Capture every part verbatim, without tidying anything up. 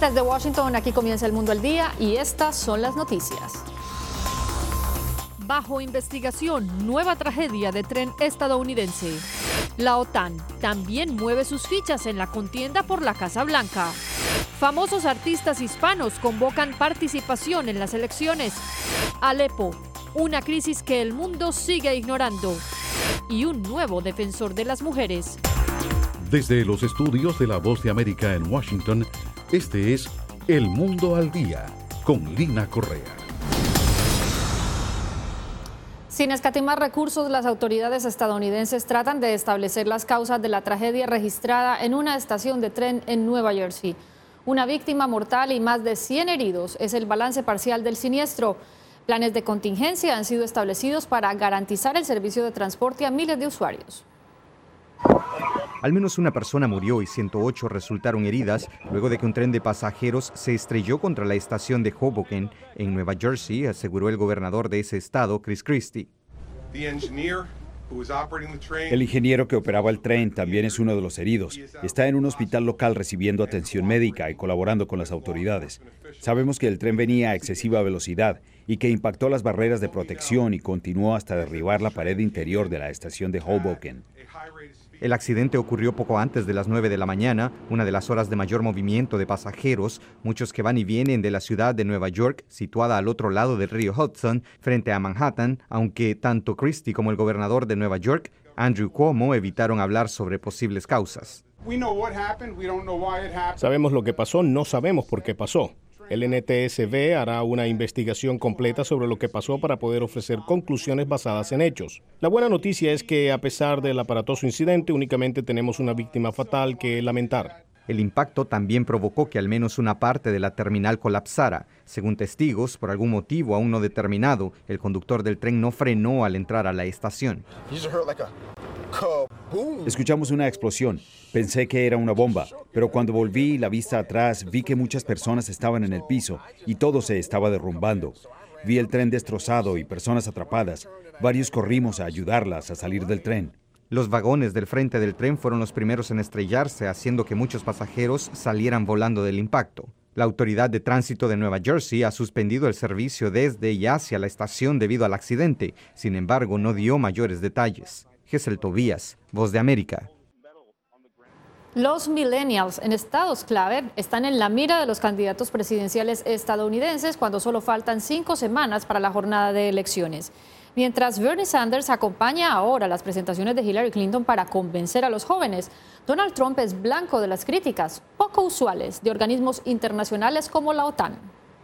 Desde Washington, aquí comienza El Mundo al Día y estas son las noticias. Bajo investigación, nueva tragedia de tren estadounidense. La OTAN también mueve sus fichas en la contienda por la Casa Blanca. Famosos artistas hispanos convocan participación en las elecciones. Alepo, una crisis que el mundo sigue ignorando. Y un nuevo defensor de las mujeres. Desde los estudios de La Voz de América en Washington, este es El Mundo al Día, con Lina Correa. Sin escatimar recursos, las autoridades estadounidenses tratan de establecer las causas de la tragedia registrada en una estación de tren en Nueva Jersey. Una víctima mortal y más de cien heridos es el balance parcial del siniestro. Planes de contingencia han sido establecidos para garantizar el servicio de transporte a miles de usuarios. Al menos una persona murió y ciento ocho resultaron heridas luego de que un tren de pasajeros se estrelló contra la estación de Hoboken, en Nueva Jersey, aseguró el gobernador de ese estado, Chris Christie. El ingeniero que operaba el tren también es uno de los heridos. Está en un hospital local recibiendo atención médica y colaborando con las autoridades. Sabemos que el tren venía a excesiva velocidad y que impactó las barreras de protección y continuó hasta derribar la pared interior de la estación de Hoboken. El accidente ocurrió poco antes de las nueve de la mañana, una de las horas de mayor movimiento de pasajeros, muchos que van y vienen de la ciudad de Nueva York, situada al otro lado del río Hudson, frente a Manhattan, aunque tanto Christie como el gobernador de Nueva York, Andrew Cuomo, evitaron hablar sobre posibles causas. Sabemos lo que pasó, no sabemos por qué pasó. El N T S B hará una investigación completa sobre lo que pasó para poder ofrecer conclusiones basadas en hechos. La buena noticia es que, a pesar del aparatoso incidente, únicamente tenemos una víctima fatal que lamentar. El impacto también provocó que al menos una parte de la terminal colapsara. Según testigos, por algún motivo aún no determinado, el conductor del tren no frenó al entrar a la estación. Escuchamos una explosión. Pensé que era una bomba, pero cuando volví la vista atrás vi que muchas personas estaban en el piso y todo se estaba derrumbando. Vi el tren destrozado y personas atrapadas. Varios corrimos a ayudarlas a salir del tren. Los vagones del frente del tren fueron los primeros en estrellarse, haciendo que muchos pasajeros salieran volando del impacto. La Autoridad de Tránsito de Nueva Jersey ha suspendido el servicio desde y hacia la estación debido al accidente. Sin embargo, no dio mayores detalles. Gesel Tobías, Voz de América. Los millennials en estados clave están en la mira de los candidatos presidenciales estadounidenses cuando solo faltan cinco semanas para la jornada de elecciones. Mientras Bernie Sanders acompaña ahora las presentaciones de Hillary Clinton para convencer a los jóvenes, Donald Trump es blanco de las críticas poco usuales de organismos internacionales como la OTAN.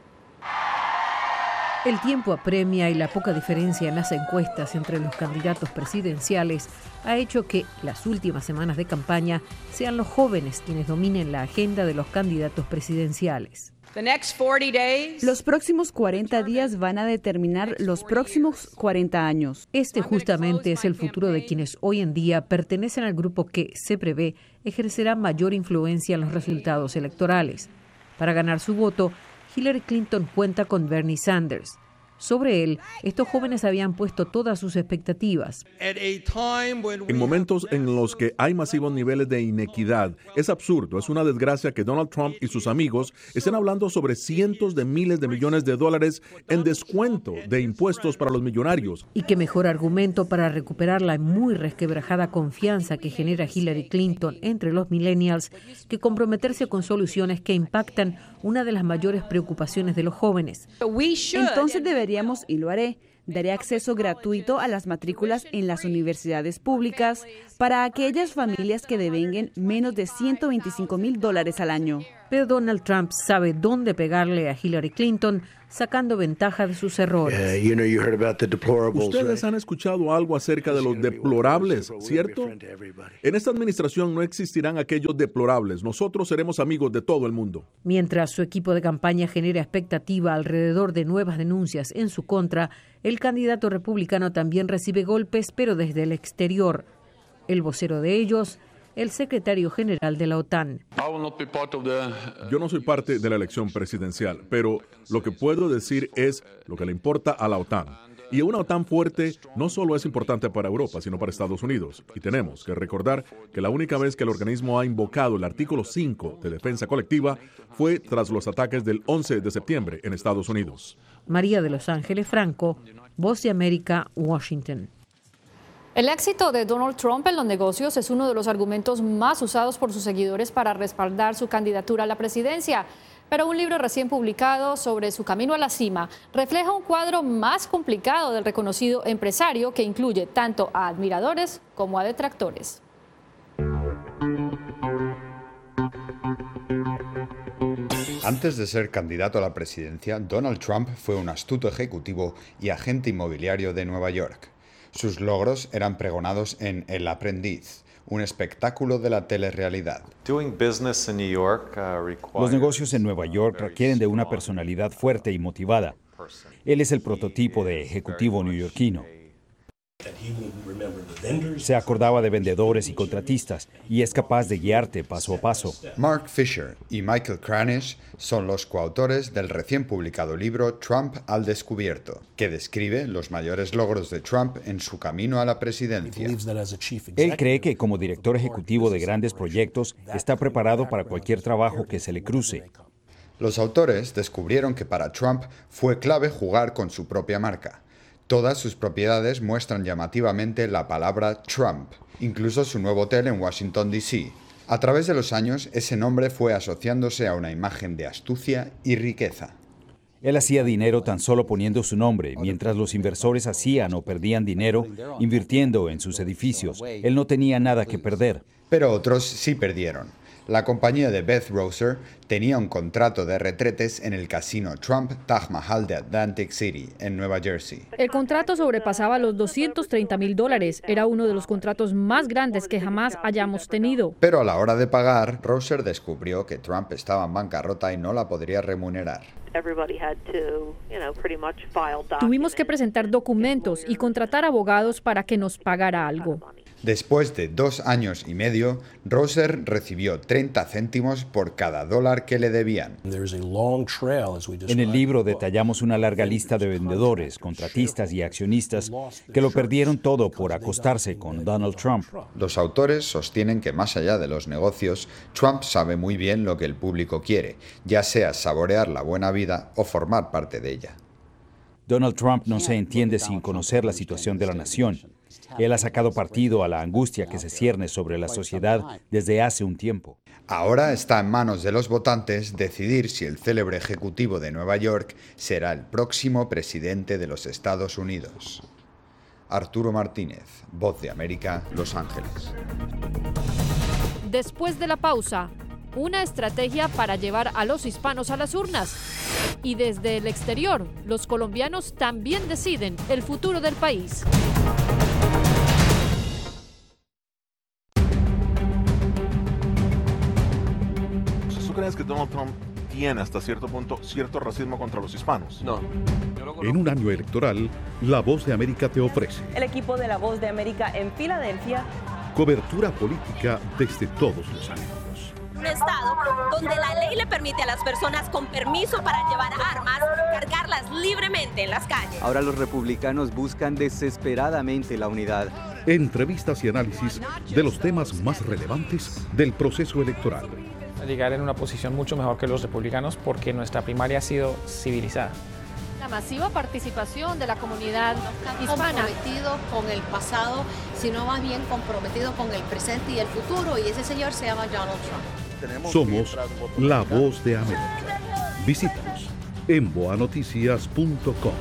El tiempo apremia y la poca diferencia en las encuestas entre los candidatos presidenciales ha hecho que las últimas semanas de campaña sean los jóvenes quienes dominen la agenda de los candidatos presidenciales. Los próximos cuarenta días van a determinar los próximos cuarenta años. Este justamente es el futuro de quienes hoy en día pertenecen al grupo que, se prevé, ejercerá mayor influencia en los resultados electorales. Para ganar su voto, Hillary Clinton cuenta con Bernie Sanders. Sobre él, estos jóvenes habían puesto todas sus expectativas. En momentos en los que hay masivos niveles de inequidad, es absurdo, es una desgracia que Donald Trump y sus amigos estén hablando sobre cientos de miles de millones de dólares en descuento de impuestos para los millonarios. Y qué mejor argumento para recuperar la muy resquebrajada confianza que genera Hillary Clinton entre los millennials que comprometerse con soluciones que impactan una de las mayores preocupaciones de los jóvenes. Entonces deberíamos, y lo haré, daré acceso gratuito a las matrículas en las universidades públicas para aquellas familias que devenguen menos de ciento veinticinco mil dólares al año. Pero Donald Trump sabe dónde pegarle a Hillary Clinton, sacando ventaja de sus errores. Uh, you know, you heard about the deplorables, Ustedes right? han escuchado algo acerca de los deplorables, ¿cierto? En esta administración no existirán aquellos deplorables. Nosotros seremos amigos de todo el mundo. Mientras su equipo de campaña genera expectativa alrededor de nuevas denuncias en su contra, el candidato republicano también recibe golpes, pero desde el exterior. El vocero de ellos, el secretario general de la OTAN. Yo no soy parte de la elección presidencial, pero lo que puedo decir es lo que le importa a la OTAN. Y una OTAN fuerte no solo es importante para Europa, sino para Estados Unidos. Y tenemos que recordar que la única vez que el organismo ha invocado el artículo cinco de defensa colectiva fue tras los ataques del once de septiembre en Estados Unidos. María de Los Ángeles Franco, Voz de América, Washington. El éxito de Donald Trump en los negocios es uno de los argumentos más usados por sus seguidores para respaldar su candidatura a la presidencia. Pero un libro recién publicado sobre su camino a la cima refleja un cuadro más complicado del reconocido empresario que incluye tanto a admiradores como a detractores. Antes de ser candidato a la presidencia, Donald Trump fue un astuto ejecutivo y agente inmobiliario de Nueva York. Sus logros eran pregonados en El Aprendiz, un espectáculo de la telerrealidad. Los negocios en Nueva York requieren de una personalidad fuerte y motivada. Él es el prototipo de ejecutivo neoyorquino. Se acordaba de vendedores y contratistas y es capaz de guiarte paso a paso. Mark Fisher y Michael Kranish son los coautores del recién publicado libro Trump al descubierto, que describe los mayores logros de Trump en su camino a la presidencia. Él cree que como director ejecutivo de grandes proyectos está preparado para cualquier trabajo que se le cruce. Los autores descubrieron que para Trump fue clave jugar con su propia marca. Todas sus propiedades muestran llamativamente la palabra Trump, incluso su nuevo hotel en Washington, D C A través de los años, ese nombre fue asociándose a una imagen de astucia y riqueza. Él hacía dinero tan solo poniendo su nombre, mientras los inversores hacían o perdían dinero invirtiendo en sus edificios. Él no tenía nada que perder. Pero otros sí perdieron. La compañía de Beth Roser tenía un contrato de retretes en el casino Trump Taj Mahal de Atlantic City, en Nueva Jersey. El contrato sobrepasaba los doscientos treinta mil dólares. Era uno de los contratos más grandes que jamás hayamos tenido. Pero a la hora de pagar, Roser descubrió que Trump estaba en bancarrota y no la podría remunerar. Tuvimos que presentar documentos y contratar abogados para que nos pagara algo. Después de dos años y medio, Roser recibió treinta céntimos por cada dólar que le debían. En el libro detallamos una larga lista de vendedores, contratistas y accionistas que lo perdieron todo por acostarse con Donald Trump. Los autores sostienen que más allá de los negocios, Trump sabe muy bien lo que el público quiere, ya sea saborear la buena vida o formar parte de ella. Donald Trump no se entiende sin conocer la situación de la nación. Él ha sacado partido a la angustia que se cierne sobre la sociedad desde hace un tiempo. Ahora está en manos de los votantes decidir si el célebre ejecutivo de Nueva York será el próximo presidente de los Estados Unidos. Arturo Martínez, Voz de América, Los Ángeles. Después de la pausa, una estrategia para llevar a los hispanos a las urnas. Y desde el exterior, los colombianos también deciden el futuro del país. ¿Tú crees que Donald Trump tiene hasta cierto punto cierto racismo contra los hispanos? No. En un año electoral, La Voz de América te ofrece el equipo de La Voz de América en Filadelfia. Cobertura política desde todos los ángulos. Un estado donde la ley le permite a las personas con permiso para llevar armas cargarlas libremente en las calles. Ahora los republicanos buscan desesperadamente la unidad. Entrevistas y análisis de los temas más relevantes del proceso electoral. Llegar en una posición mucho mejor que los republicanos porque nuestra primaria ha sido civilizada. La masiva participación de la comunidad hispana. Comprometido con el pasado, sino más bien comprometido con el presente y el futuro, y ese señor se llama Donald Trump. Somos La Voz de América. Visítanos en boa noticias punto com.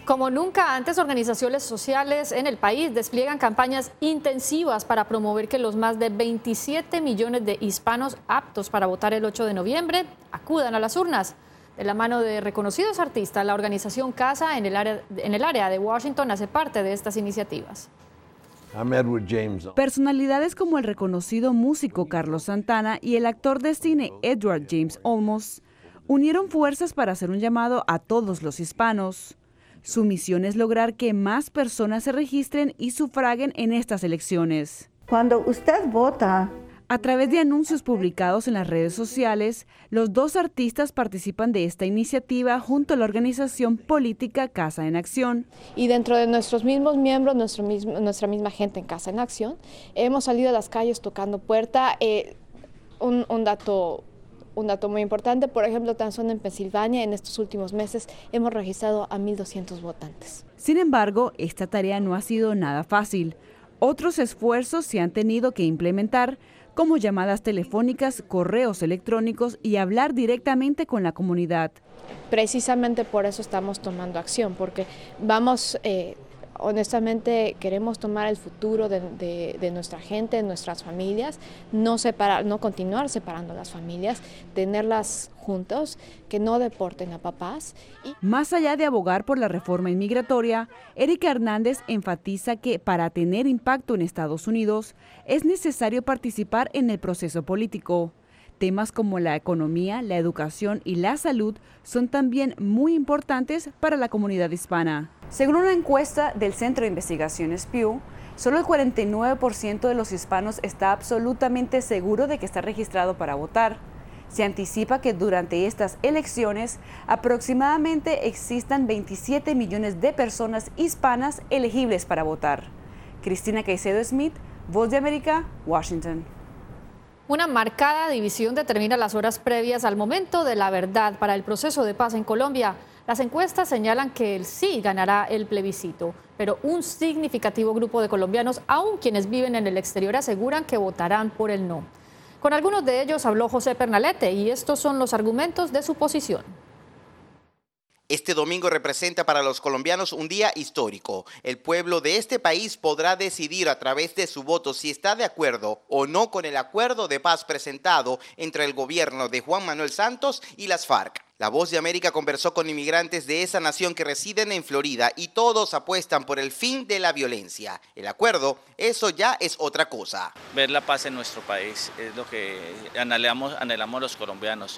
Como nunca antes, organizaciones sociales en el país despliegan campañas intensivas para promover que los más de veintisiete millones de hispanos aptos para votar el ocho de noviembre acudan a las urnas. De la mano de reconocidos artistas, la organización Casa en el área, en el área de Washington hace parte de estas iniciativas. I'm Edward James. Personalidades como el reconocido músico Carlos Santana y el actor de cine Edward James Olmos unieron fuerzas para hacer un llamado a todos los hispanos. Su misión es lograr que más personas se registren y sufraguen en estas elecciones. Cuando usted vota, a través de anuncios publicados en las redes sociales, los dos artistas participan de esta iniciativa junto a la organización política Casa en Acción. Y dentro de nuestros mismos miembros, nuestro mismo, nuestra misma gente en Casa en Acción, hemos salido a las calles tocando puerta. Eh, un, un dato Un dato muy importante, por ejemplo, tan solo en Pensilvania, en estos últimos meses hemos registrado a mil doscientos votantes. Sin embargo, esta tarea no ha sido nada fácil. Otros esfuerzos se han tenido que implementar, como llamadas telefónicas, correos electrónicos y hablar directamente con la comunidad. Precisamente por eso estamos tomando acción, porque vamos... Eh, honestamente queremos tomar el futuro de, de, de nuestra gente, de nuestras familias, no, separar, no continuar separando las familias, tenerlas juntos, que no deporten a papás. Y... Más allá de abogar por la reforma inmigratoria, Erika Hernández enfatiza que para tener impacto en Estados Unidos es necesario participar en el proceso político. Temas como la economía, la educación y la salud son también muy importantes para la comunidad hispana. Según una encuesta del Centro de Investigaciones Pew, solo el cuarenta y nueve por ciento de los hispanos está absolutamente seguro de que está registrado para votar. Se anticipa que durante estas elecciones aproximadamente existan veintisiete millones de personas hispanas elegibles para votar. Cristina Caicedo Smith, Voz de América, Washington. Una marcada división determina las horas previas al momento de la verdad para el proceso de paz en Colombia. Las encuestas señalan que el sí ganará el plebiscito, pero un significativo grupo de colombianos, aun quienes viven en el exterior, aseguran que votarán por el no. Con algunos de ellos habló José Pernalete y estos son los argumentos de su posición. Este domingo representa para los colombianos un día histórico. El pueblo de este país podrá decidir a través de su voto si está de acuerdo o no con el acuerdo de paz presentado entre el gobierno de Juan Manuel Santos y las FARC. La Voz de América conversó con inmigrantes de esa nación que residen en Florida y todos apuestan por el fin de la violencia. El acuerdo, eso ya es otra cosa. Ver la paz en nuestro país es lo que anhelamos, anhelamos los colombianos.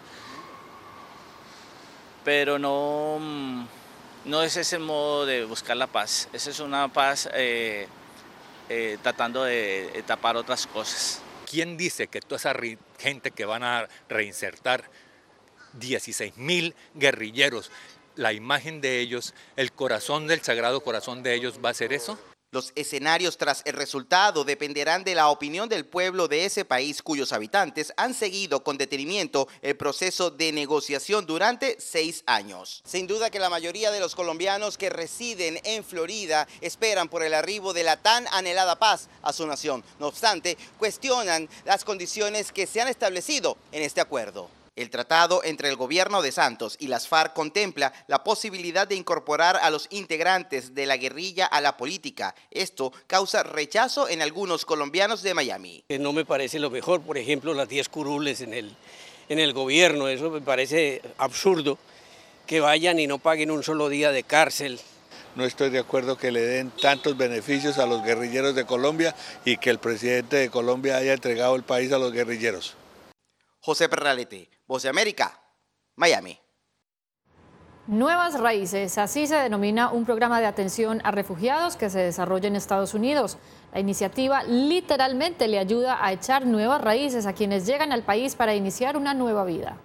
Pero no, no es ese modo de buscar la paz, esa es una paz eh, eh, tratando de, de tapar otras cosas. ¿Quién dice que toda esa gente que van a reinsertar dieciséis mil guerrilleros, la imagen de ellos, el corazón del Sagrado Corazón de ellos va a ser eso? Los escenarios tras el resultado dependerán de la opinión del pueblo de ese país cuyos habitantes han seguido con detenimiento el proceso de negociación durante seis años. Sin duda que la mayoría de los colombianos que residen en Florida esperan por el arribo de la tan anhelada paz a su nación. No obstante, cuestionan las condiciones que se han establecido en este acuerdo. El tratado entre el gobierno de Santos y las FARC contempla la posibilidad de incorporar a los integrantes de la guerrilla a la política. Esto causa rechazo en algunos colombianos de Miami. No me parece lo mejor, por ejemplo, las diez curules en el, en el gobierno. Eso me parece absurdo, que vayan y no paguen un solo día de cárcel. No estoy de acuerdo que le den tantos beneficios a los guerrilleros de Colombia y que el presidente de Colombia haya entregado el país a los guerrilleros. José Pernalete, Voz de América, Miami. Nuevas Raíces, así se denomina un programa de atención a refugiados que se desarrolla en Estados Unidos. La iniciativa literalmente le ayuda a echar nuevas raíces a quienes llegan al país para iniciar una nueva vida.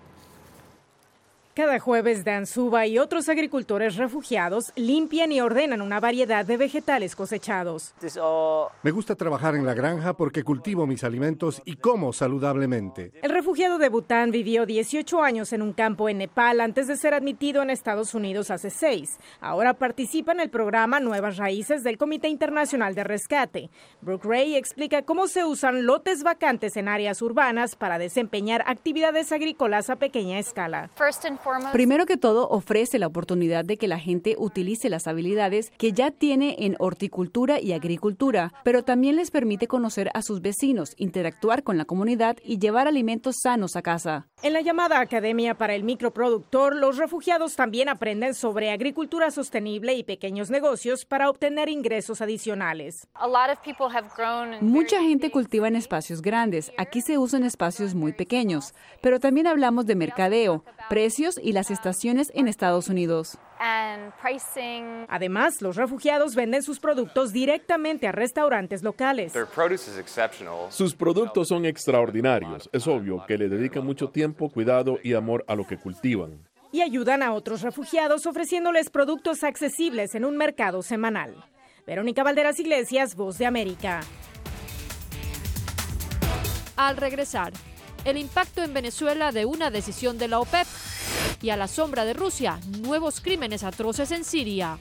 Cada jueves, Dan Suba y otros agricultores refugiados limpian y ordenan una variedad de vegetales cosechados. Me gusta trabajar en la granja porque cultivo mis alimentos y como saludablemente. El refugiado de Bután vivió dieciocho años en un campo en Nepal antes de ser admitido en Estados Unidos hace seis. Ahora participa en el programa Nuevas Raíces del Comité Internacional de Rescate. Brooke Ray explica cómo se usan lotes vacantes en áreas urbanas para desempeñar actividades agrícolas a pequeña escala. Primero que todo, ofrece la oportunidad de que la gente utilice las habilidades que ya tiene en horticultura y agricultura, pero también les permite conocer a sus vecinos, interactuar con la comunidad y llevar alimentos sanos a casa. En la llamada Academia para el Microproductor, los refugiados también aprenden sobre agricultura sostenible y pequeños negocios para obtener ingresos adicionales. Mucha gente cultiva en espacios grandes. Aquí se usan espacios muy pequeños, pero también hablamos de mercadeo, precios y las estaciones en Estados Unidos. Además, los refugiados venden sus productos directamente a restaurantes locales. Sus productos son extraordinarios. Es obvio que le dedican mucho tiempo, cuidado y amor a lo que cultivan. Y ayudan a otros refugiados ofreciéndoles productos accesibles en un mercado semanal. Verónica Valderas Iglesias, Voz de América. Al regresar, el impacto en Venezuela de una decisión de la OPEP y a la sombra de Rusia, nuevos crímenes atroces en Siria.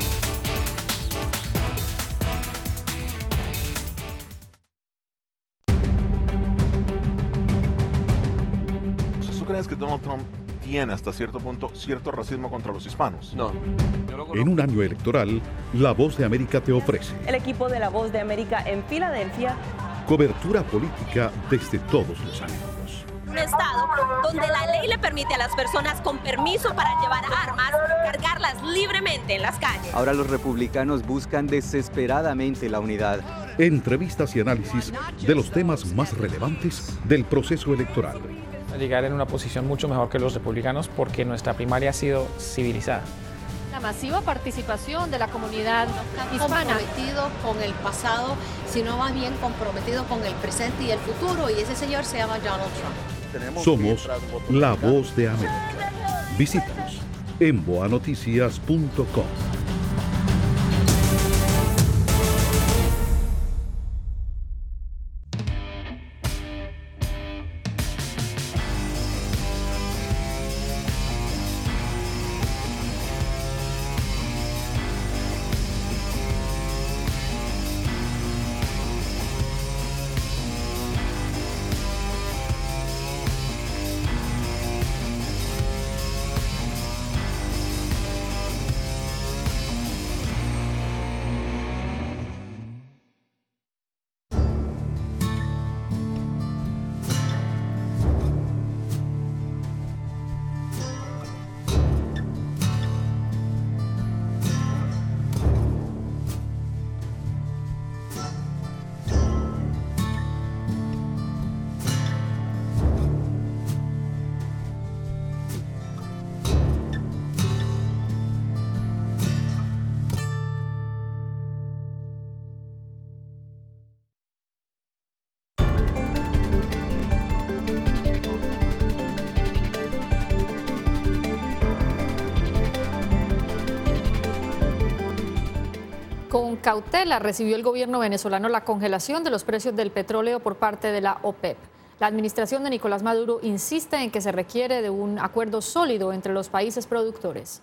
¿Tú crees que Donald Trump tiene hasta cierto punto cierto racismo contra los hispanos? No. En un año electoral, La Voz de América te ofrece El equipo de La Voz de América en Filadelfia. cobertura política desde todos los ángulos. Un estado donde la ley le permite a las personas con permiso para llevar armas cargarlas libremente en las calles. Ahora los republicanos buscan desesperadamente la unidad. Entrevistas y análisis de los temas más relevantes del proceso electoral. Llegar en una posición mucho mejor que los republicanos porque nuestra primaria ha sido civilizada. La masiva participación de la comunidad hispana. Comprometido con el pasado, sino más bien comprometido con el presente y el futuro, y ese señor se llama Donald Trump. Somos La Voz de América. Visítanos en boa noticias punto com. Con cautela recibió el gobierno venezolano la congelación de los precios del petróleo por parte de la OPEP. La administración de Nicolás Maduro insiste en que se requiere de un acuerdo sólido entre los países productores.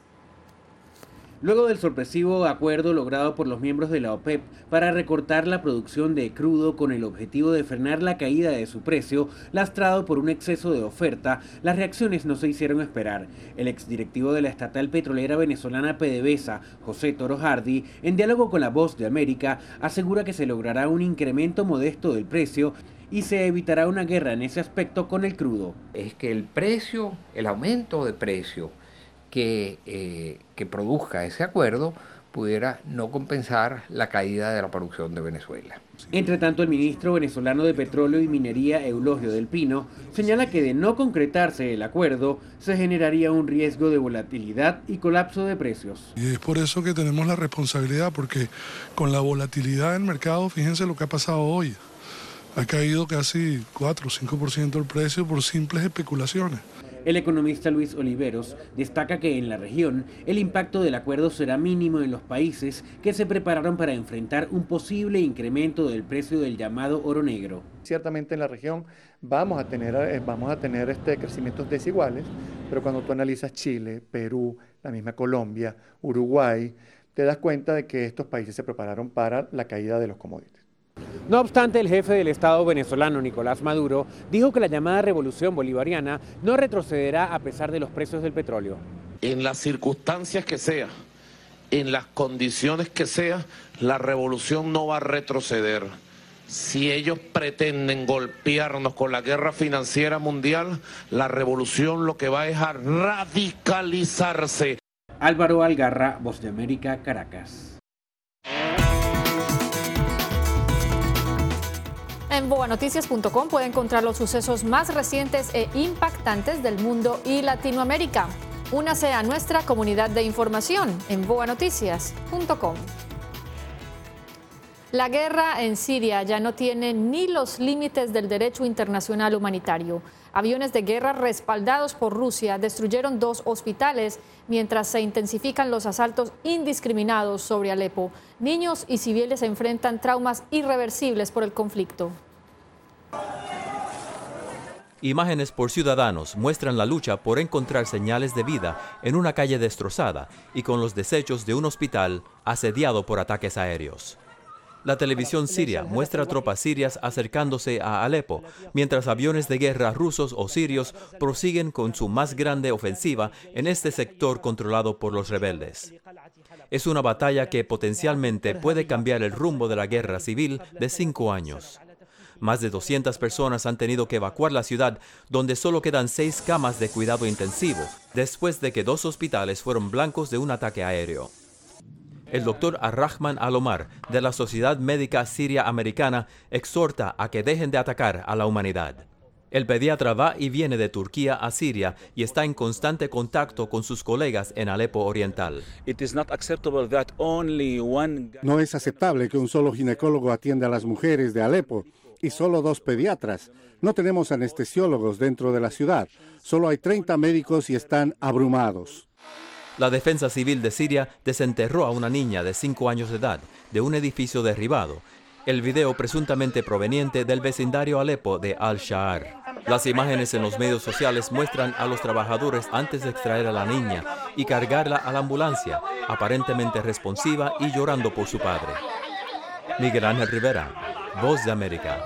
Luego del sorpresivo acuerdo logrado por los miembros de la OPEP para recortar la producción de crudo con el objetivo de frenar la caída de su precio, lastrado por un exceso de oferta, las reacciones no se hicieron esperar. El exdirectivo de la estatal petrolera venezolana PDVSA, José Toro Hardy, en diálogo con La Voz de América, asegura que se logrará un incremento modesto del precio y se evitará una guerra en ese aspecto con el crudo. Es que el precio, el aumento de precio que, eh, que produzca ese acuerdo pudiera no compensar la caída de la producción de Venezuela. Entre tanto, el ministro venezolano de Petróleo y Minería, Eulogio del Pino, señala que de no concretarse el acuerdo, se generaría un riesgo de volatilidad y colapso de precios. Y es por eso que tenemos la responsabilidad, porque con la volatilidad del mercado, fíjense lo que ha pasado hoy. Ha caído casi cuatro o cinco por ciento el precio por simples especulaciones. El economista Luis Oliveros destaca que en la región el impacto del acuerdo será mínimo en los países que se prepararon para enfrentar un posible incremento del precio del llamado oro negro. Ciertamente en la región vamos a tener, vamos a tener este, crecimientos desiguales, pero cuando tú analizas Chile, Perú, la misma Colombia, Uruguay, te das cuenta de que estos países se prepararon para la caída de los commodities. No obstante, el jefe del Estado venezolano, Nicolás Maduro, dijo que la llamada revolución bolivariana no retrocederá a pesar de los precios del petróleo. En las circunstancias que sea, en las condiciones que sea, la revolución no va a retroceder. Si ellos pretenden golpearnos con la guerra financiera mundial, la revolución lo que va es a radicalizarse. Álvaro Algarra, Voz de América, Caracas. En boa noticias punto com puede encontrar los sucesos más recientes e impactantes del mundo y Latinoamérica. Únase a nuestra comunidad de información en boa noticias punto com. La guerra en Siria ya no tiene ni los límites del derecho internacional humanitario. Aviones de guerra respaldados por Rusia destruyeron dos hospitales mientras se intensifican los asaltos indiscriminados sobre Alepo. Niños y civiles enfrentan traumas irreversibles por el conflicto. Imágenes por Ciudadanos muestran la lucha por encontrar señales de vida en una calle destrozada y con los desechos de un hospital asediado por ataques aéreos. La televisión siria muestra tropas sirias acercándose a Alepo, mientras aviones de guerra rusos o sirios prosiguen con su más grande ofensiva en este sector controlado por los rebeldes. Es una batalla que potencialmente puede cambiar el rumbo de la guerra civil de cinco años. Más de doscientas personas han tenido que evacuar la ciudad, donde solo quedan seis camas de cuidado intensivo, después de que dos hospitales fueron blancos de un ataque aéreo. El doctor Ar-Rahman Al-Omar, de la Sociedad Médica Siria Americana, exhorta a que dejen de atacar a la humanidad. El pediatra va y viene de Turquía a Siria y está en constante contacto con sus colegas en Alepo Oriental. No es aceptable que un solo ginecólogo atienda a las mujeres de Alepo y solo dos pediatras. No tenemos anestesiólogos dentro de la ciudad. Solo hay treinta médicos y están abrumados. La Defensa Civil de Siria desenterró a una niña de cinco años de edad de un edificio derribado. El video presuntamente proveniente del vecindario Alepo de Al-Shahar. Las imágenes en los medios sociales muestran a los trabajadores antes de extraer a la niña y cargarla a la ambulancia, aparentemente responsiva y llorando por su padre. Miguel Ángel Rivera, Voz de América.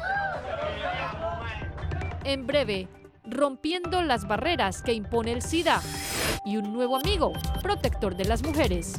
En breve, rompiendo las barreras que impone el SIDA y un nuevo amigo, protector de las mujeres.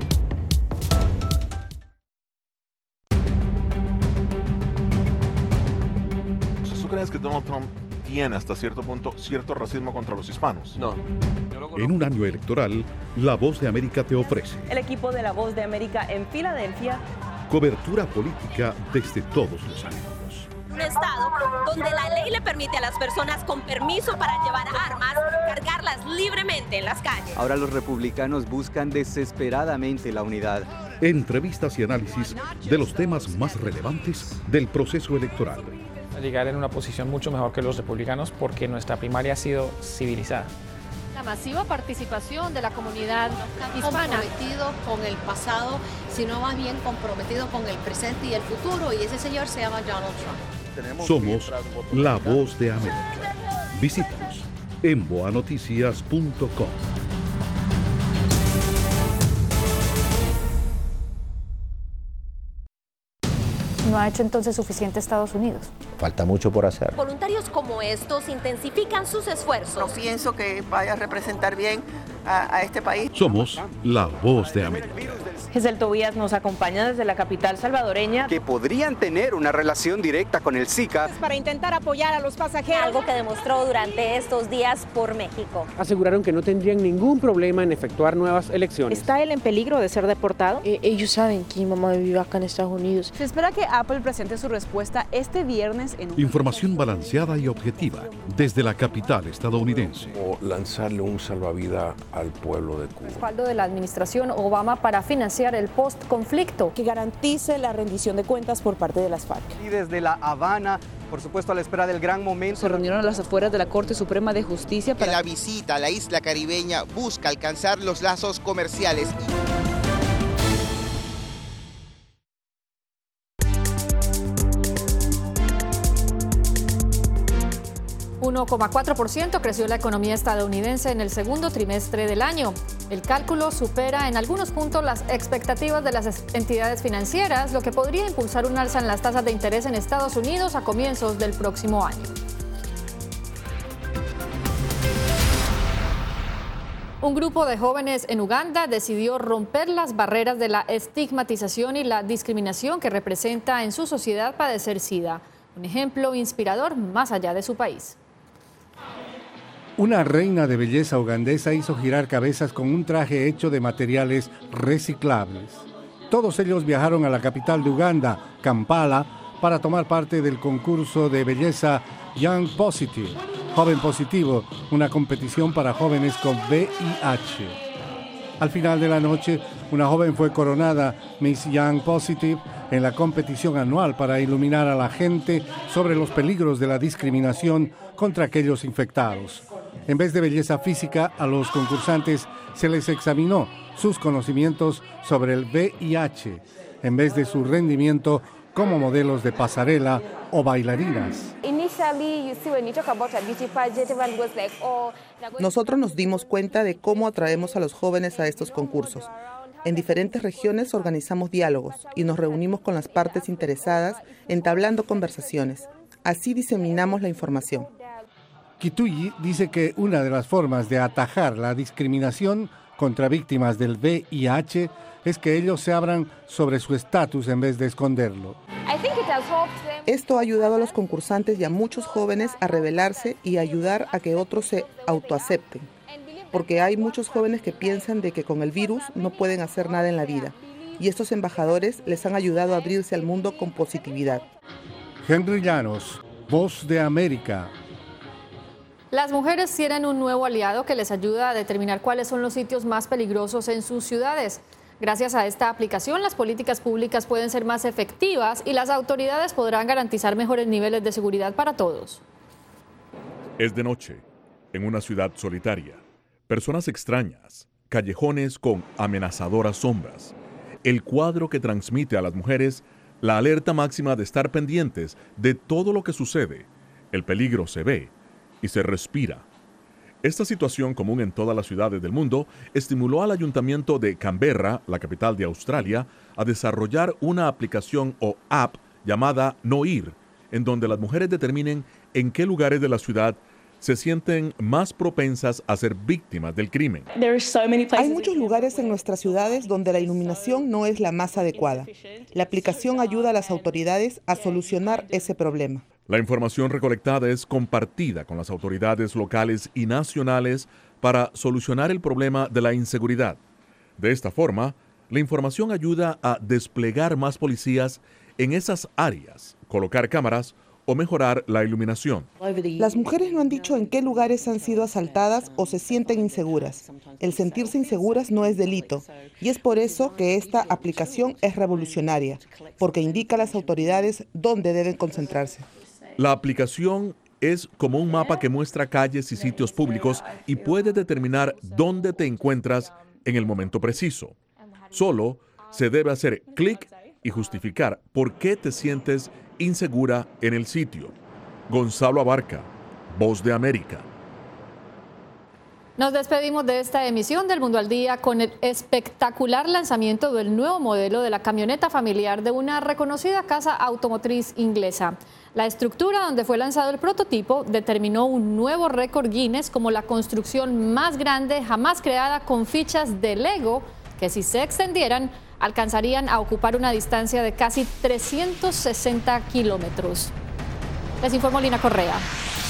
¿Tú crees que Donald Trump tiene hasta cierto punto cierto racismo contra los hispanos? No. En un año electoral, La Voz de América te ofrece El equipo de La Voz de América en Filadelfia. cobertura política desde todos los ángulos. Un estado donde la ley le permite a las personas con permiso para llevar armas cargarlas libremente en las calles. Ahora los republicanos buscan desesperadamente la unidad. Entrevistas y análisis de los temas más relevantes del proceso electoral. Llegar en una posición mucho mejor que los republicanos porque nuestra primaria ha sido civilizada. La masiva participación de la comunidad hispana. Comprometido con el pasado, sino más bien comprometido con el presente y el futuro, y ese señor se llama Donald Trump. Somos La Voz de América. Visítanos en boa noticias punto com. ¿No ha hecho entonces suficiente Estados Unidos? Falta mucho por hacer. Voluntarios como estos intensifican sus esfuerzos. No pienso que vaya a representar bien a, a este país. Somos La Voz de América. Giselle Tobías nos acompaña desde la capital salvadoreña. Que podrían tener una relación directa con el Zika. Para intentar apoyar a los pasajeros. Algo que demostró durante estos días por México. Aseguraron que no tendrían ningún problema en efectuar nuevas elecciones. ¿Está él en peligro de ser deportado? Eh, ellos saben que mi mamá vive acá en Estados Unidos. Se espera que Apple presente su respuesta este viernes en un... Información balanceada y objetiva desde la capital estadounidense. O lanzarle un salvavidas al pueblo de Cuba. Respaldo de la administración Obama para financiar el post-conflicto. Que garantice la rendición de cuentas por parte de las FARC. Y desde La Habana, por supuesto a la espera del gran momento. Se reunieron a las afueras de la Corte Suprema de Justicia para... La visita a la isla caribeña busca alcanzar los lazos comerciales. uno coma cuatro por ciento creció la economía estadounidense en el segundo trimestre del año. El cálculo supera en algunos puntos las expectativas de las entidades financieras, lo que podría impulsar un alza en las tasas de interés en Estados Unidos a comienzos del próximo año. Un grupo de jóvenes en Uganda decidió romper las barreras de la estigmatización y la discriminación que representa en su sociedad padecer SIDA. Un ejemplo inspirador más allá de su país. Una reina de belleza ugandesa hizo girar cabezas con un traje hecho de materiales reciclables. Todos ellos viajaron a la capital de Uganda, Kampala, para tomar parte del concurso de belleza Young Positive, Joven Positivo, una competición para jóvenes con V I H. Al final de la noche, una joven fue coronada Miss Young Positive en la competición anual para iluminar a la gente sobre los peligros de la discriminación contra aquellos infectados. En vez de belleza física, a los concursantes se les examinó sus conocimientos sobre el V I H, en vez de su rendimiento como modelos de pasarela o bailarinas. Nosotros nos dimos cuenta de cómo atraemos a los jóvenes a estos concursos. En diferentes regiones organizamos diálogos y nos reunimos con las partes interesadas, entablando conversaciones. Así diseminamos la información. Kituyi dice que una de las formas de atajar la discriminación contra víctimas del V I H es que ellos se abran sobre su estatus en vez de esconderlo. Esto ha ayudado a los concursantes y a muchos jóvenes a revelarse y ayudar a que otros se autoacepten, porque hay muchos jóvenes que piensan de que con el virus no pueden hacer nada en la vida, y estos embajadores les han ayudado a abrirse al mundo con positividad. Henry Llanos, Voz de América. Las mujeres tienen un nuevo aliado que les ayuda a determinar cuáles son los sitios más peligrosos en sus ciudades. Gracias a esta aplicación, las políticas públicas pueden ser más efectivas y las autoridades podrán garantizar mejores niveles de seguridad para todos. Es de noche, en una ciudad solitaria. Personas extrañas, callejones con amenazadoras sombras. El cuadro que transmite a las mujeres la alerta máxima de estar pendientes de todo lo que sucede. El peligro se ve y se respira. Esta situación, común en todas las ciudades del mundo, estimuló al Ayuntamiento de Canberra, la capital de Australia, a desarrollar una aplicación o app llamada No Ir, en donde las mujeres determinen en qué lugares de la ciudad se sienten más propensas a ser víctimas del crimen. Hay muchos lugares en nuestras ciudades donde la iluminación no es la más adecuada. La aplicación ayuda a las autoridades a solucionar ese problema. La información recolectada es compartida con las autoridades locales y nacionales para solucionar el problema de la inseguridad. De esta forma, la información ayuda a desplegar más policías en esas áreas, colocar cámaras o mejorar la iluminación. Las mujeres no han dicho en qué lugares han sido asaltadas o se sienten inseguras. El sentirse inseguras no es delito, y es por eso que esta aplicación es revolucionaria, porque indica a las autoridades dónde deben concentrarse. La aplicación es como un mapa que muestra calles y sitios públicos y puede determinar dónde te encuentras en el momento preciso. Solo se debe hacer clic y justificar por qué te sientes insegura en el sitio. Gonzalo Abarca, Voz de América. Nos despedimos de esta emisión del Mundo al Día con el espectacular lanzamiento del nuevo modelo de la camioneta familiar de una reconocida casa automotriz inglesa. La estructura donde fue lanzado el prototipo determinó un nuevo récord Guinness como la construcción más grande jamás creada con fichas de Lego que, si se extendieran, alcanzarían a ocupar una distancia de casi trescientos sesenta kilómetros. Les informó Lina Correa.